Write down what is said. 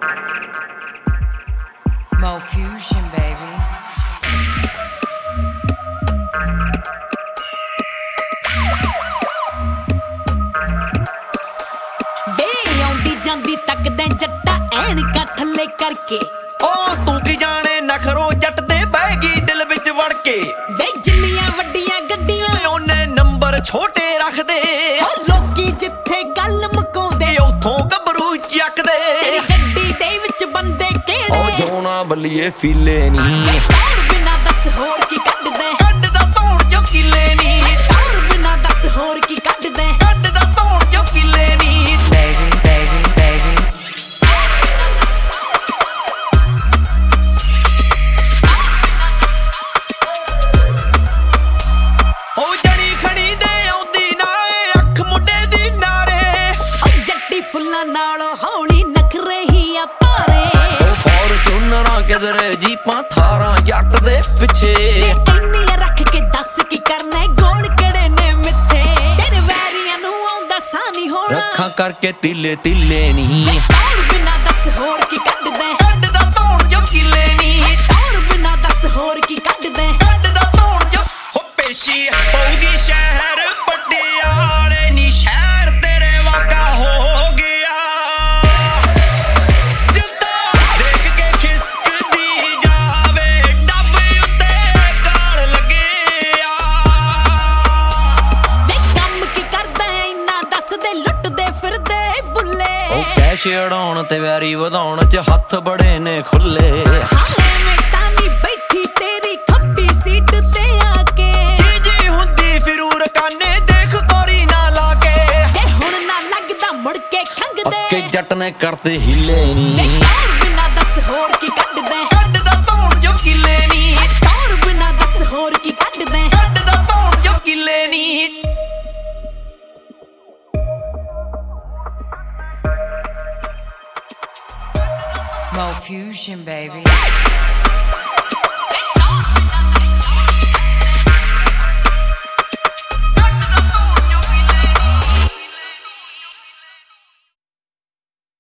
Mo Fusion, baby. ਵੇ ਆਉਂਦੀ ਜਾਂਦੀ ਤੱਕਦੇ ਜੱਟਾ ਐਨਕਾਂ ਥੱਲੇ ਕਰਕੇ ਉਹ ਤੂੰ ਕੀ ਜਾਣੇ ਨਖਰੋ ਜੱਟ ਦੇ ਬਹਿ ਗਈ ਦਿਲ ਵਿੱਚ ਵੜ ਕੇ ਵੇ ਜਿੰਨੀਆਂ ਵੱਡੀਆਂ ਗੱਡੀਆਂ ਉਹਨੇ ਨੰਬਰ ਛੋਟੇ ਰੱਖਦੇ ਹੋ ਲੋਕੀ ਜਿੱਥੇ ਗੱਲ ਮੁਕਾਉਂਦੇ ਉਥੋਂ ਗੱਭਰੂ ਚੱਕਦੇ ਤੇਰੀ ਗੱਡੀ ਦੇ ਵਿੱਚ ਬੰਦੇ ਕਿਹੜੇ ਉਹ ਜੋਨਾ ਬੱਲੀਏ ਫੀਲੇ ਨੀ ਟੌਰ ਬਿਨਾ ਦੱਸ ਹੋਰ ਕੀ ਕੱਢਦੇ ਕੱਢਦਾ ਧੌਣ ਚੋਂ ਕਿੱਲੇ ਨੀ ਟੌਰ ਬਿਨਾ ਦੱਸ ਹੋਰ ਕੀ ਕੱਢਦੇ ਕੱਢਦਾ ਧੌਣ ਚੋਂ ਕਿੱਲੇ ਨੀ Baby, baby, baby. ਉਹ ਜਣੀ ਖਣੀ ਦੇ ਆਉਂਦੀ ਨਾ ਅੱਖ ਮੁੰਡੇ ਦੀ ਨਾਰੇ ਓ ਜੱਟੀ ਫੁੱਲਾਂ ਨਾਲੋਂ ਹੌਲੀ ਨਖਰੇ ਹੀ ਆ ਪਾਰੇ ਉਹ ਫੋਰਚੂਨਰਾਂ ਕਿਧਰੇ ਜੀਪਾਂ ਥਾਰਾਂ ਜੱਟ ਦੇ ਪਿੱਛੇ ਇੰਨੀਆਂ ਰੱਖ ਕੇ ਦੱਸ ਕੀ ਕਰਨਾ ਏ, ਗੋਲ ਕਿਹੜੇ ਨੇ ਮਿੱਥੇ ਤੇਰੇ ਵੈਰੀਆਂ ਨੂੰ ਆਉਂਦਾ ਸਾਂ ਨਹੀਂ ਹੋਣਾ ਰੱਖਾਂ ਕਰਕੇ ਤਿੱਲੇ ਤਿੱਲੇ ਨੀ ਟੌਰ ਬਿਨਾ ਦੱਸ ਹੋਰ ਕੀ ਕੱਢਦੇ ਕੱਢਦਾ ਧੌਣ ਚੋਂ ਕਿੱਲੇ ਨੀ ਟੌਰ ਬਿਨਾ ਦੱਸ ਹੋਰ ਕੀ ਕੱਢਦੇ ਕੱਢਦਾ ਧੌਣ ਚੋਂ ਹੋ ਪੇਸ਼ੀ ਪਊਗੀ ਸ਼ਹਿਰ ਪਟਿਆਲੇ ਨੀ ਸ਼ਹਿਰ ਤੇਰੇ ਵਾਗਾ ਹੋ ਗਿਆ ਜਿੱਦਾਂ ਦੇਖ ਕੇ ਖਿਸਕਦੀ ਜਾਵੇ ਡੱਬ ਉੱਤੇ ਕਾਲ ਲੱਗਿਆ ਵੇ ਕੰਮ ਕੀ ਕਰਦਾ ਏ, ਇੰਨਾ ਦੱਸਦੇ ਲੁੱਟਦੇ ਫਿਰਦੇ ਬੁੱਲੇ ਉਹ ਕੈਸ਼ ਉਡਾਉਣ ਤੇ ਵੈਰੀ ਵਧਾਉਣ ਚ ਹੱਥ ਬੜੇ ਨੇ ਖੁੱਲੇ ਹਾਲੇ ਮੈਂ ਤਾਂ ਬੈਠੀ ਤੇਰੀ ਖੱਬੀ ਸੀਟ ਤੇ ਆ ਕੇ ਜੀ ਹੁੰਦੀ ਫਿਰੂਰ ਕਾਨੇ ਦੇਖ ਕੋਰੀ ਨਾ ਲਾ ਕੇ ਤੇ ਹੁਣ ਨਾ ਲੱਗਦਾ ਮੁੜ ਕੇ ਖੰਗਦੇ ਪੱਕੇ ਜੱਟ ਨੇ ਕਰਤੇ ਹਿੱਲੇ ਵੇ ਨੀ ਟੌਰ ਬਿਨਾ ਦੱਸ ਹੋਰ ਕੀ ਕੱਢਦੇ ਕੱਢਦਾ ਧੌਣ ਚੋਂ ਕਿੱਲੇ ਨੀ ਟੌਰ ਬਿਨਾ ਦੱਸ ਹੋਰ ਕੀ ਕੱਢਦੇ ਕੱਢਦਾ ਧੌਣ ਚੋਂ ਕਿੱਲੇ ਨੀ Mo Fusion, baby.